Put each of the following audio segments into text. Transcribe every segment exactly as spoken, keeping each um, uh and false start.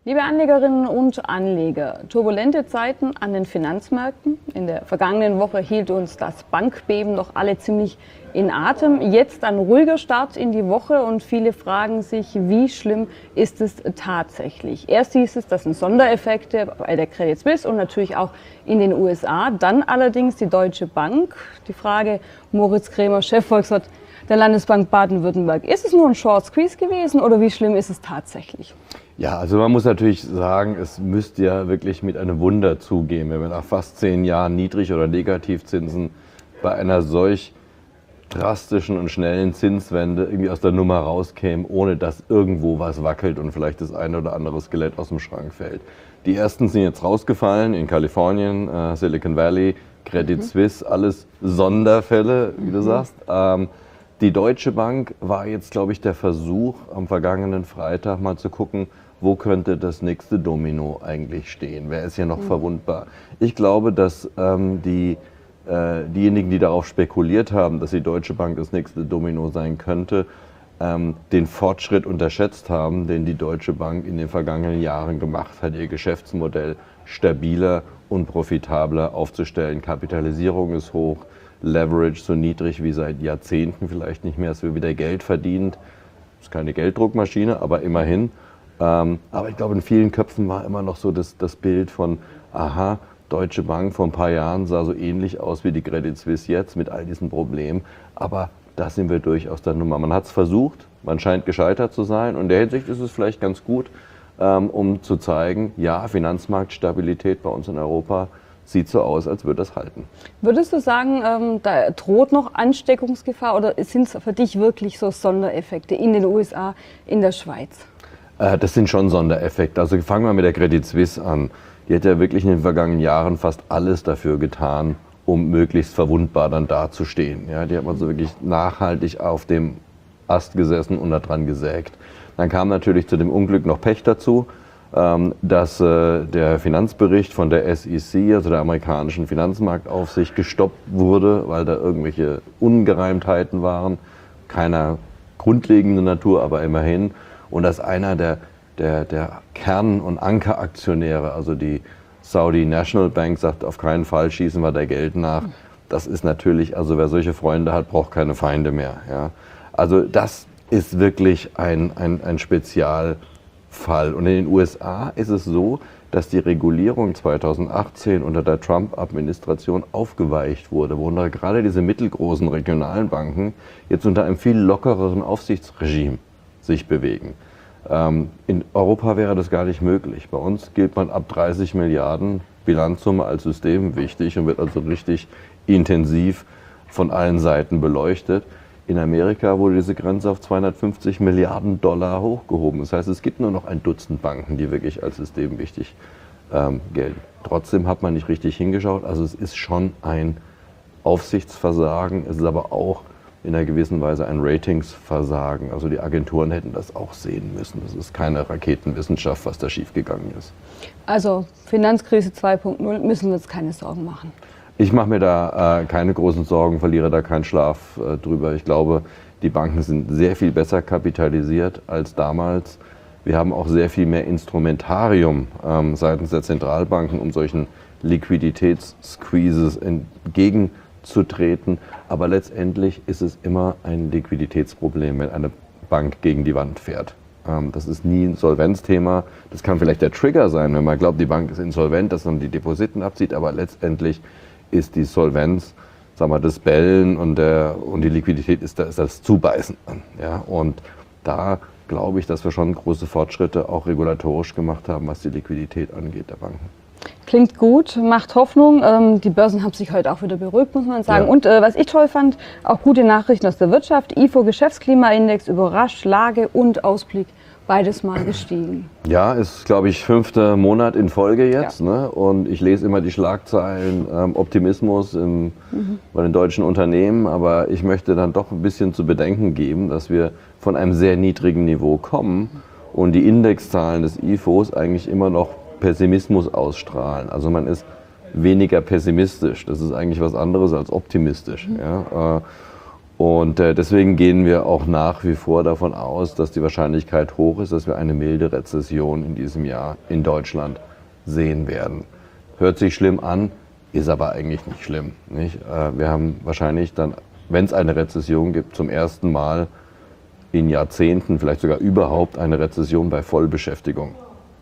Liebe Anlegerinnen und Anleger, turbulente Zeiten an den Finanzmärkten. In der vergangenen Woche hielt uns das Bankbeben noch alle ziemlich in Atem. Jetzt ein ruhiger Start in die Woche und viele fragen sich, wie schlimm ist es tatsächlich? Erst hieß es, das sind Sondereffekte bei der Credit Suisse und natürlich auch in den U S A. Dann allerdings die Deutsche Bank. Die Frage, Moritz Krämer, Chefvolkswirt der Landesbank Baden-Württemberg. Ist es nur ein Short Squeeze gewesen oder wie schlimm ist es tatsächlich? Ja, also man muss natürlich sagen, es müsste ja wirklich mit einem Wunder zugehen, wenn wir nach fast zehn Jahren Niedrig- oder Negativzinsen bei einer solch drastischen und schnellen Zinswende irgendwie aus der Nummer rauskämen, ohne dass irgendwo was wackelt und vielleicht das eine oder andere Skelett aus dem Schrank fällt. Die ersten sind jetzt rausgefallen in Kalifornien, äh, Silicon Valley, Credit mhm. Suisse, alles Sonderfälle, wie du mhm. sagst. Ähm, Die Deutsche Bank war jetzt, glaube ich, der Versuch, am vergangenen Freitag mal zu gucken, wo könnte das nächste Domino eigentlich stehen? Wer ist hier noch mhm. verwundbar? Ich glaube, dass ähm, die, äh, diejenigen, die darauf spekuliert haben, dass die Deutsche Bank das nächste Domino sein könnte, ähm, den Fortschritt unterschätzt haben, den die Deutsche Bank in den vergangenen Jahren gemacht hat, ihr Geschäftsmodell stabiler und profitabler aufzustellen. Kapitalisierung ist hoch. Leverage so niedrig wie seit Jahrzehnten vielleicht nicht mehr, es wird wieder Geld verdient. Das ist keine Gelddruckmaschine, aber immerhin. Ähm, aber ich glaube, in vielen Köpfen war immer noch so das, das Bild von, aha, Deutsche Bank vor ein paar Jahren sah so ähnlich aus wie die Credit Suisse jetzt mit all diesen Problemen. Aber da sind wir durch aus der Nummer. Man hat es versucht, man scheint gescheitert zu sein und in der Hinsicht ist es vielleicht ganz gut, ähm, um zu zeigen, ja, Finanzmarktstabilität bei uns in Europa sieht so aus, als würde das halten. Würdest du sagen, ähm, da droht noch Ansteckungsgefahr oder sind es für dich wirklich so Sondereffekte in den U S A, in der Schweiz? Äh, das sind schon Sondereffekte. Also fangen wir mit der Credit Suisse an. Die hat ja wirklich in den vergangenen Jahren fast alles dafür getan, um möglichst verwundbar dann dazustehen. Ja, die hat man so wirklich nachhaltig auf dem Ast gesessen und da dran gesägt. Dann kam natürlich zu dem Unglück noch Pech dazu, dass äh, der Finanzbericht von der S E C, also der amerikanischen Finanzmarktaufsicht, gestoppt wurde, weil da irgendwelche Ungereimtheiten waren, keiner grundlegenden Natur, aber immerhin. Und dass einer der, der, der Kern- und Ankeraktionäre, also die Saudi National Bank, sagt, auf keinen Fall schießen wir da Geld nach. Das ist natürlich, also wer solche Freunde hat, braucht keine Feinde mehr. Ja. Also das ist wirklich ein, ein, ein Spezial Fall. Und in den U S A ist es so, dass die Regulierung zweitausendachtzehn unter der Trump-Administration aufgeweicht wurde, worunter gerade diese mittelgroßen regionalen Banken jetzt unter einem viel lockereren Aufsichtsregime sich bewegen. Ähm, in Europa wäre das gar nicht möglich. Bei uns gilt man ab dreißig Milliarden Bilanzsumme als systemwichtig und wird also richtig intensiv von allen Seiten beleuchtet. In Amerika wurde diese Grenze auf zweihundertfünfzig Milliarden Dollar hochgehoben. Das heißt, es gibt nur noch ein Dutzend Banken, die wirklich als systemwichtig ähm, gelten. Trotzdem hat man nicht richtig hingeschaut. Also es ist schon ein Aufsichtsversagen. Es ist aber auch in einer gewissen Weise ein Ratingsversagen. Also die Agenturen hätten das auch sehen müssen. Das ist keine Raketenwissenschaft, was da schiefgegangen ist. Also Finanzkrise zwei Punkt null müssen wir uns keine Sorgen machen. Ich mache mir da äh, keine großen Sorgen, verliere da keinen Schlaf äh, drüber. Ich glaube, die Banken sind sehr viel besser kapitalisiert als damals. Wir haben auch sehr viel mehr Instrumentarium ähm, seitens der Zentralbanken, um solchen Liquiditätssqueezes entgegenzutreten. Aber letztendlich ist es immer ein Liquiditätsproblem, wenn eine Bank gegen die Wand fährt. Ähm, das ist nie ein Solvenzthema. Das kann vielleicht der Trigger sein, wenn man glaubt, die Bank ist insolvent, dass man die Depositen abzieht. Aber letztendlich ist die Solvenz, sagen wir, das Bellen und, der, und die Liquidität ist, da, ist das Zubeißen. Ja? Und da glaube ich, dass wir schon große Fortschritte auch regulatorisch gemacht haben, was die Liquidität angeht der Banken. Klingt gut, macht Hoffnung. Ähm, die Börsen haben sich heute auch wieder beruhigt, muss man sagen. Ja. Und äh, was ich toll fand, auch gute Nachrichten aus der Wirtschaft. I F O Geschäftsklimaindex überrascht, Lage und Ausblick beides mal gestiegen. Ja, ist, glaube ich, fünfter Monat in Folge jetzt. Ja. Ne? Und ich lese immer die Schlagzeilen ähm, Optimismus im, mhm. bei den deutschen Unternehmen. Aber ich möchte dann doch ein bisschen zu bedenken geben, dass wir von einem sehr niedrigen Niveau kommen und die Indexzahlen des I F Os eigentlich immer noch Pessimismus ausstrahlen. Also man ist weniger pessimistisch. Das ist eigentlich was anderes als optimistisch. Mhm. Ja? Und äh, deswegen gehen wir auch nach wie vor davon aus, dass die Wahrscheinlichkeit hoch ist, dass wir eine milde Rezession in diesem Jahr in Deutschland sehen werden. Hört sich schlimm an, ist aber eigentlich nicht schlimm. Nicht? Äh, wir haben wahrscheinlich dann, wenn es eine Rezession gibt, zum ersten Mal in Jahrzehnten, vielleicht sogar überhaupt, eine Rezession bei Vollbeschäftigung.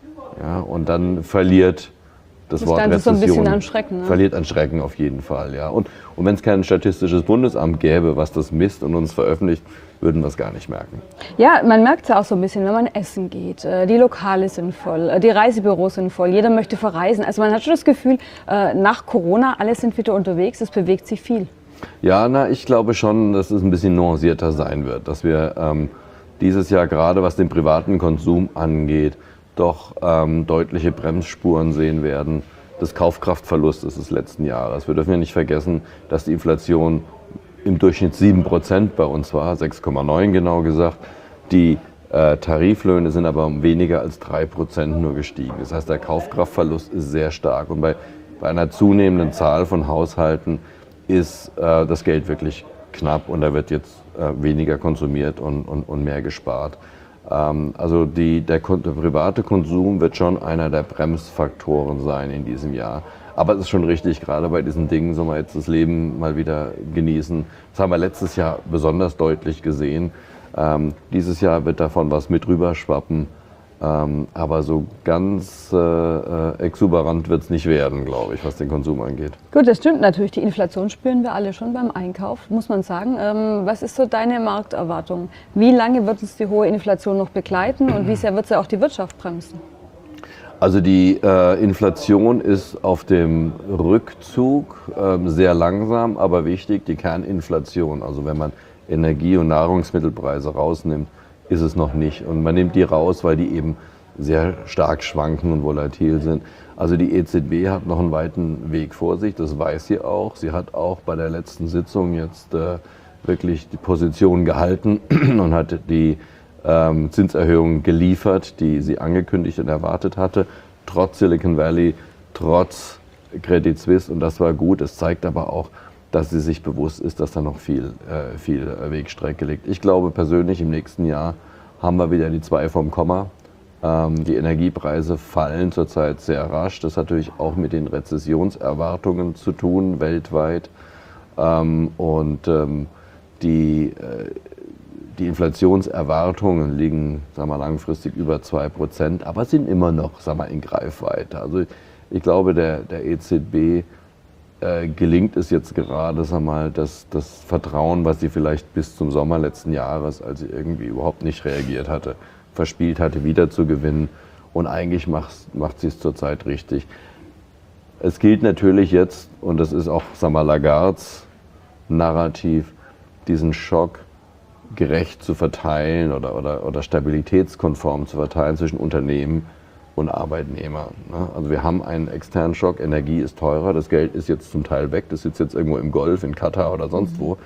Ja, und dann verliert das, das Wort Rezession, so ein bisschen an Schrecken, ne? verliert an Schrecken auf jeden Fall. Ja. Und, und wenn es kein Statistisches Bundesamt gäbe, was das misst und uns veröffentlicht, würden wir es gar nicht merken. Ja, man merkt es ja auch so ein bisschen, wenn man essen geht. Die Lokale sind voll, die Reisebüros sind voll, jeder möchte verreisen. Also man hat schon das Gefühl, nach Corona, alle sind wieder unterwegs, es bewegt sich viel. Ja, na, ich glaube schon, dass es ein bisschen nuancierter sein wird, dass wir ähm, dieses Jahr gerade, was den privaten Konsum angeht, doch ähm, deutliche Bremsspuren sehen werden des Kaufkraftverlustes des letzten Jahres. Wir dürfen ja nicht vergessen, dass die Inflation im Durchschnitt sieben Prozent bei uns war, sechs Komma neun genau gesagt. Die äh, Tariflöhne sind aber um weniger als drei Prozent nur gestiegen. Das heißt, der Kaufkraftverlust ist sehr stark. Und bei, bei einer zunehmenden Zahl von Haushalten ist äh, das Geld wirklich knapp und da wird jetzt äh, weniger konsumiert und, und, und mehr gespart. Ähm, also die, der, der private Konsum wird schon einer der Bremsfaktoren sein in diesem Jahr. Aber es ist schon richtig, gerade bei diesen Dingen soll man jetzt das Leben mal wieder genießen. Das haben wir letztes Jahr besonders deutlich gesehen. Ähm, dieses Jahr wird davon was mit rüber schwappen. Ähm, aber so ganz äh, exuberant wird es nicht werden, glaube ich, was den Konsum angeht. Gut, das stimmt natürlich. Die Inflation spüren wir alle schon beim Einkauf, muss man sagen. Ähm, was ist so deine Markterwartung? Wie lange wird uns die hohe Inflation noch begleiten und wie sehr wird sie auch die Wirtschaft bremsen? Also die äh, Inflation ist auf dem Rückzug, äh, sehr langsam, aber wichtig. Die Kerninflation, also wenn man Energie- und Nahrungsmittelpreise rausnimmt, ist es noch nicht. Und man nimmt die raus, weil die eben sehr stark schwanken und volatil sind. Also die E Z B hat noch einen weiten Weg vor sich, das weiß sie auch. Sie hat auch bei der letzten Sitzung jetzt äh, wirklich die Position gehalten und hat die ähm, Zinserhöhungen geliefert, die sie angekündigt und erwartet hatte, trotz Silicon Valley, trotz Credit Suisse, und das war gut. Es zeigt aber auch, dass sie sich bewusst ist, dass da noch viel, äh, viel Wegstrecke liegt. Ich glaube persönlich, im nächsten Jahr haben wir wieder die zwei vom Komma. Ähm, die Energiepreise fallen zurzeit sehr rasch. Das hat natürlich auch mit den Rezessionserwartungen zu tun, weltweit. Ähm, und ähm, die, äh, die Inflationserwartungen liegen, sagen wir, langfristig über zwei Prozent, aber sind immer noch, sagen wir, in Greifweite. Also ich glaube, der, der E Z B Äh, gelingt es jetzt gerade, sag mal, das, das Vertrauen, was sie vielleicht bis zum Sommer letzten Jahres, als sie irgendwie überhaupt nicht reagiert hatte, verspielt hatte, wieder zu gewinnen. Und eigentlich macht, macht sie es zurzeit richtig. Es gilt natürlich jetzt, und das ist auch, sag mal, Lagardes Narrativ, diesen Schock gerecht zu verteilen oder, oder, oder stabilitätskonform zu verteilen zwischen Unternehmen und Arbeitnehmer. Also wir haben einen externen Schock, Energie ist teurer, das Geld ist jetzt zum Teil weg, das sitzt jetzt irgendwo im Golf, in Katar oder sonst wo.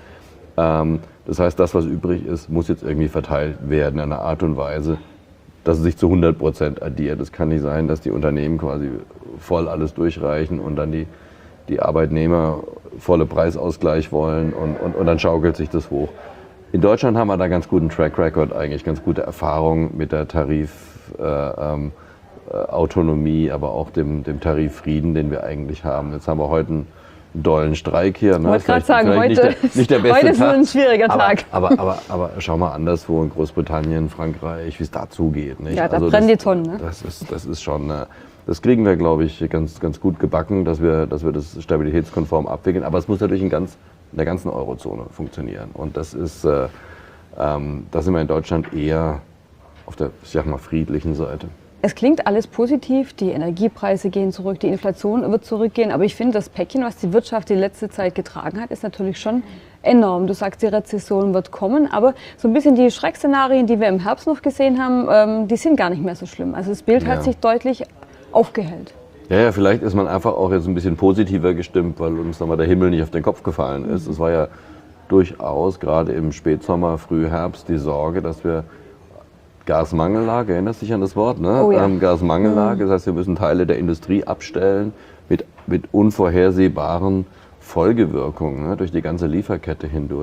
Das heißt, das, was übrig ist, muss jetzt irgendwie verteilt werden in einer Art und Weise, dass es sich zu hundert Prozent addiert. Es kann nicht sein, dass die Unternehmen quasi voll alles durchreichen und dann die, die Arbeitnehmer volle Preisausgleich wollen und, und, und dann schaukelt sich das hoch. In Deutschland haben wir da ganz guten Track Record, eigentlich ganz gute Erfahrungen mit der Tarif äh, ähm, Autonomie, aber auch dem, dem Tariffrieden, den wir eigentlich haben. Jetzt haben wir heute einen dollen Streik hier. Ich wollte gerade sagen, heute, nicht der, nicht der beste heute ist Tag, ein schwieriger Tag. Aber, aber, aber, aber schau mal anderswo in Großbritannien, Frankreich, wie es da zugeht. Nicht? Ja, da also brennen das, die Tonnen. Ne? Das ist, das ist schon, das kriegen wir, glaube ich, ganz, ganz gut gebacken, dass wir, dass wir das stabilitätskonform abwickeln. Aber es muss natürlich in, ganz, in der ganzen Eurozone funktionieren. Und das ist, äh, ähm, da sind wir in Deutschland eher auf der, ich sag mal, friedlichen Seite. Es klingt alles positiv, die Energiepreise gehen zurück, die Inflation wird zurückgehen, aber ich finde, das Päckchen, was die Wirtschaft die letzte Zeit getragen hat, ist natürlich schon enorm. Du sagst, die Rezession wird kommen, aber so ein bisschen die Schreckszenarien, die wir im Herbst noch gesehen haben, die sind gar nicht mehr so schlimm. Also das Bild ja. hat sich deutlich aufgehellt. Ja, ja, vielleicht ist man einfach auch jetzt ein bisschen positiver gestimmt, weil uns nochmal der Himmel nicht auf den Kopf gefallen ist. Es war ja durchaus gerade im Spätsommer, Frühherbst die Sorge, dass wir Gasmangellage, erinnerst du dich an das Wort, ne? Oh ja. ähm, Gasmangellage, das heißt, wir müssen Teile der Industrie abstellen mit, mit unvorhersehbaren Folgewirkungen, ne? durch die ganze Lieferkette hindurch.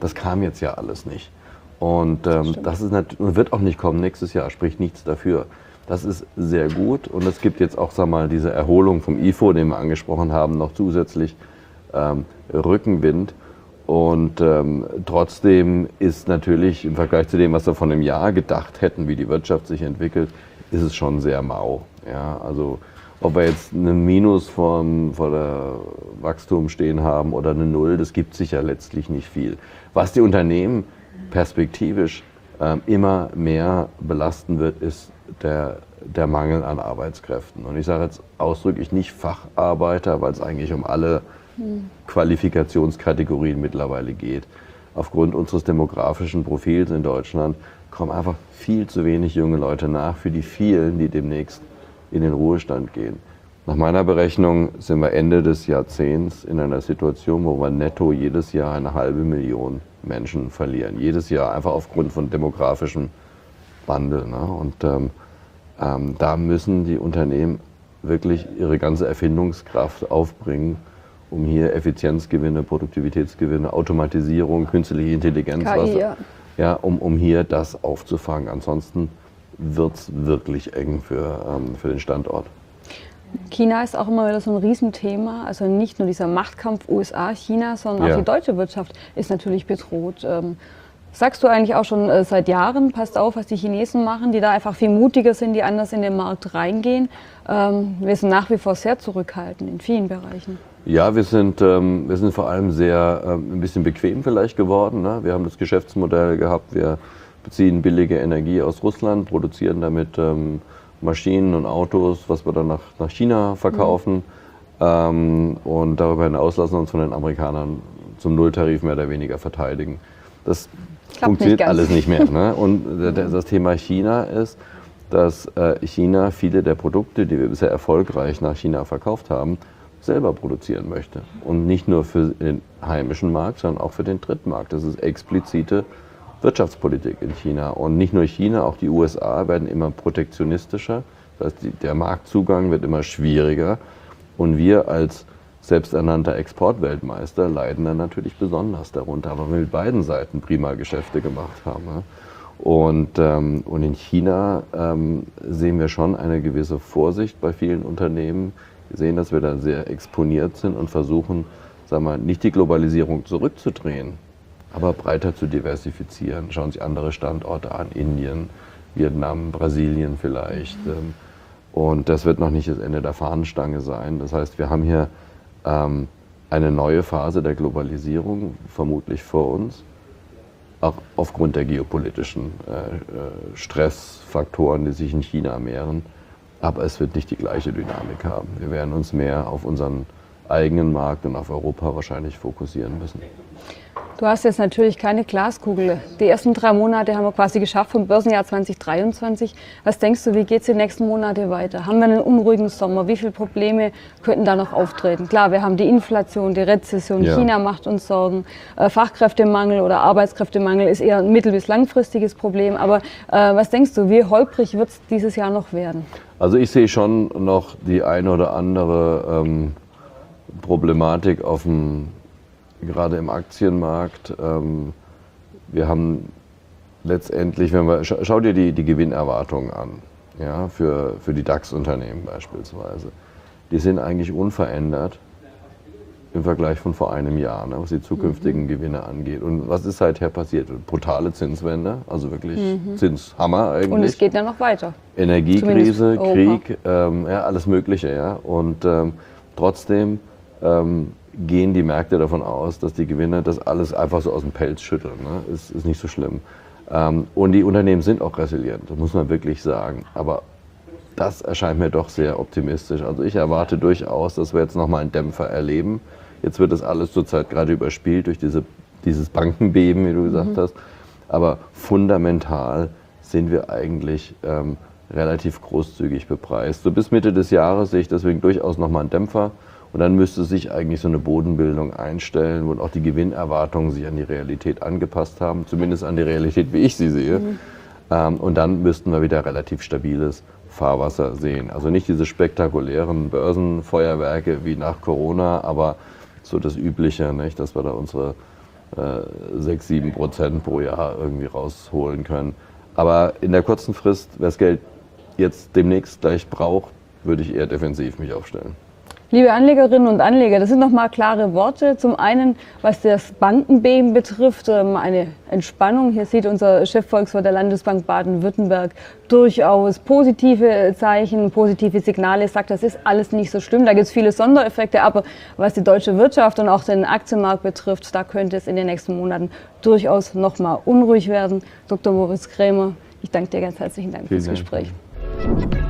Das kam jetzt ja alles nicht. Und ähm, das, das ist nat- wird auch nicht kommen nächstes Jahr, spricht nichts dafür. Das ist sehr gut und es gibt jetzt auch, sag mal, diese Erholung vom I F O, den wir angesprochen haben, noch zusätzlich ähm, Rückenwind. Und ähm, trotzdem ist natürlich im Vergleich zu dem, was wir von einem Jahr gedacht hätten, wie die Wirtschaft sich entwickelt, ist es schon sehr mau. Ja, also ob wir jetzt einen Minus von, von der Wachstum stehen haben oder eine Null, das gibt sich ja letztlich nicht viel. Was die Unternehmen perspektivisch ähm, immer mehr belasten wird, ist der, der Mangel an Arbeitskräften. Und ich sage jetzt ausdrücklich nicht Facharbeiter, weil es eigentlich um alle hm. Qualifikationskategorien mittlerweile geht. Aufgrund unseres demografischen Profils in Deutschland kommen einfach viel zu wenig junge Leute nach für die vielen, die demnächst in den Ruhestand gehen. Nach meiner Berechnung sind wir Ende des Jahrzehnts in einer Situation, wo wir netto jedes Jahr eine halbe Million Menschen verlieren. Jedes Jahr einfach aufgrund von demografischem Wandel. Ne? Und ähm, ähm, da müssen die Unternehmen wirklich ihre ganze Erfindungskraft aufbringen, um hier Effizienzgewinne, Produktivitätsgewinne, Automatisierung, künstliche Intelligenz, K I, was, ja. Ja, um, um hier das aufzufangen. Ansonsten wird es wirklich eng für, ähm, für den Standort. China ist auch immer wieder so ein Riesenthema. Also nicht nur dieser Machtkampf U S A-China, sondern Ja. auch die deutsche Wirtschaft ist natürlich bedroht. Ähm, sagst du eigentlich auch schon äh, seit Jahren, passt auf, was die Chinesen machen, die da einfach viel mutiger sind, die anders in den Markt reingehen. Ähm, wir sind nach wie vor sehr zurückhaltend in vielen Bereichen. Ja, wir sind, ähm, wir sind vor allem sehr ähm, ein bisschen bequem vielleicht geworden. Ne? Wir haben das Geschäftsmodell gehabt, wir beziehen billige Energie aus Russland, produzieren damit ähm, Maschinen und Autos, was wir dann nach, nach China verkaufen. Mhm. Ähm, und darüber hinaus lassen wir uns von den Amerikanern zum Nulltarif mehr oder weniger verteidigen. Das Klappt funktioniert nicht ganz. alles nicht mehr. Ne? Und das Thema China ist, dass äh, China viele der Produkte, die wir bisher erfolgreich nach China verkauft haben, selber produzieren möchte. Und nicht nur für den heimischen Markt, sondern auch für den Drittmarkt. Das ist explizite Wirtschaftspolitik in China. Und nicht nur China, auch die U S A werden immer protektionistischer. Das heißt, die, der Marktzugang wird immer schwieriger. Und wir als selbsternannter Exportweltmeister leiden dann natürlich besonders darunter. Aber wir mit beiden Seiten prima Geschäfte gemacht haben. Ja. Und, ähm, und in China ähm, sehen wir schon eine gewisse Vorsicht bei vielen Unternehmen. Wir sehen, dass wir da sehr exponiert sind und versuchen, sagen wir, nicht die Globalisierung zurückzudrehen, aber breiter zu diversifizieren. Schauen Sie andere Standorte an, Indien, Vietnam, Brasilien vielleicht. Und das wird noch nicht das Ende der Fahnenstange sein. Das heißt, wir haben hier ähm, eine neue Phase der Globalisierung vermutlich vor uns, auch aufgrund der geopolitischen äh, Stressfaktoren, die sich in China mehren. Aber es wird nicht die gleiche Dynamik haben. Wir werden uns mehr auf unseren eigenen Markt und auf Europa wahrscheinlich fokussieren müssen. Du hast jetzt natürlich keine Glaskugel. Die ersten drei Monate haben wir quasi geschafft vom Börsenjahr zwanzig dreiundzwanzig. Was denkst du, wie geht es die nächsten Monate weiter? Haben wir einen unruhigen Sommer? Wie viele Probleme könnten da noch auftreten? Klar, wir haben die Inflation, die Rezession, Ja. China macht uns Sorgen. Äh, Fachkräftemangel oder Arbeitskräftemangel ist eher ein mittel- bis langfristiges Problem. Aber äh, was denkst du, wie holprig wird es dieses Jahr noch werden? Also ich sehe schon noch die eine oder andere ähm, Problematik auf dem, gerade im Aktienmarkt. Ähm, wir haben letztendlich, wenn wir, schau, schau dir die, die Gewinnerwartungen an, ja, für, für die DAX-Unternehmen beispielsweise. Die sind eigentlich unverändert im Vergleich von vor einem Jahr, ne, was die zukünftigen mhm. Gewinne angeht. Und was ist seither passiert? Brutale Zinswende, also wirklich mhm. Zinshammer eigentlich. Und es geht ja noch weiter. Energiekrise, Krieg, ähm, ja, alles Mögliche. Ja. Und ähm, trotzdem ähm, gehen die Märkte davon aus, dass die Gewinne das alles einfach so aus dem Pelz schütteln. Ne? Ist, ist nicht so schlimm. Ähm, und die Unternehmen sind auch resilient, das muss man wirklich sagen. Aber das erscheint mir doch sehr optimistisch. Also ich erwarte durchaus, dass wir jetzt nochmal einen Dämpfer erleben. Jetzt wird das alles zurzeit gerade überspielt durch diese, dieses Bankenbeben, wie du gesagt mhm. hast. Aber fundamental sind wir eigentlich ähm, relativ großzügig bepreist. So bis Mitte des Jahres sehe ich deswegen durchaus nochmal einen Dämpfer. Und dann müsste sich eigentlich so eine Bodenbildung einstellen, wo auch die Gewinnerwartungen sich an die Realität angepasst haben. Zumindest an die Realität, wie ich sie sehe. Mhm. Ähm, und dann müssten wir wieder relativ stabiles Fahrwasser sehen. Also nicht diese spektakulären Börsenfeuerwerke wie nach Corona, aber so das Übliche, nicht? Dass wir da unsere sechs, sieben Prozent pro Jahr irgendwie rausholen können. Aber in der kurzen Frist, wer das Geld jetzt demnächst gleich braucht, würde ich eher defensiv mich aufstellen. Liebe Anlegerinnen und Anleger, das sind nochmal klare Worte. Zum einen, was das Bankenbeben betrifft, eine Entspannung. Hier sieht unser Chefvolkswirt der Landesbank Baden-Württemberg durchaus positive Zeichen, positive Signale. Er sagt, das ist alles nicht so schlimm. Da gibt es viele Sondereffekte. Aber was die deutsche Wirtschaft und auch den Aktienmarkt betrifft, da könnte es in den nächsten Monaten durchaus nochmal unruhig werden. Doktor Moritz Krämer, ich danke dir ganz herzlichen Dank fürs Gespräch. Dank.